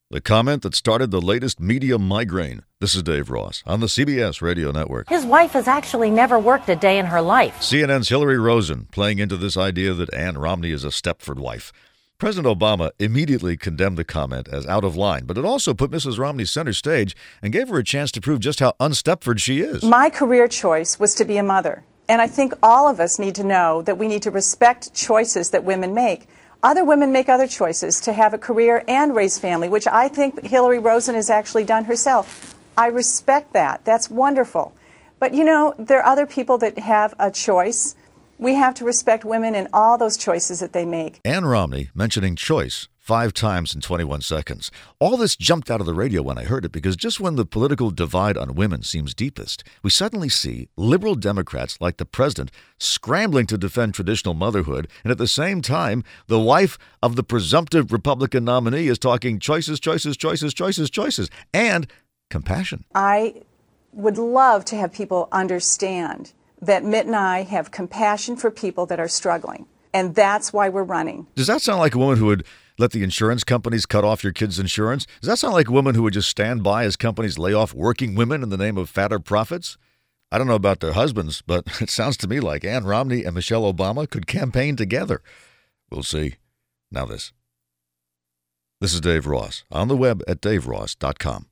The comment that started the latest media migraine. This is Dave Ross on the CBS Radio Network. His wife has actually never worked a day in her life. CNN's Hillary Rosen playing into this idea that Ann Romney is a Stepford wife. President Obama immediately condemned the comment as out of line, but it also put Mrs. Romney center stage and gave her a chance to prove just how un-Stepford she is. My career choice was to be a mother, and I think all of us need to know that we need to respect choices that women make. Other women make other choices to have a career and raise family, which I think Hillary Rosen has actually done herself. I respect that. That's wonderful. But, you know, there are other people that have a choice. We have to respect women in all those choices that they make. Ann Romney mentioning choice 5 times in 21 seconds. All this jumped out of the radio when I heard it because just when the political divide on women seems deepest, we suddenly see liberal Democrats like the president scrambling to defend traditional motherhood, and at the same time, the wife of the presumptive Republican nominee is talking choices, and compassion. I would love to have people understand that Mitt and I have compassion for people that are struggling, and that's why we're running. Does that sound like a woman who would let the insurance companies cut off your kids' insurance? Does that sound like a woman who would just stand by as companies lay off working women in the name of fatter profits? I don't know about their husbands, but it sounds to me like Ann Romney and Michelle Obama could campaign together. We'll see. Now this. This is Dave Ross on the web at daveross.com.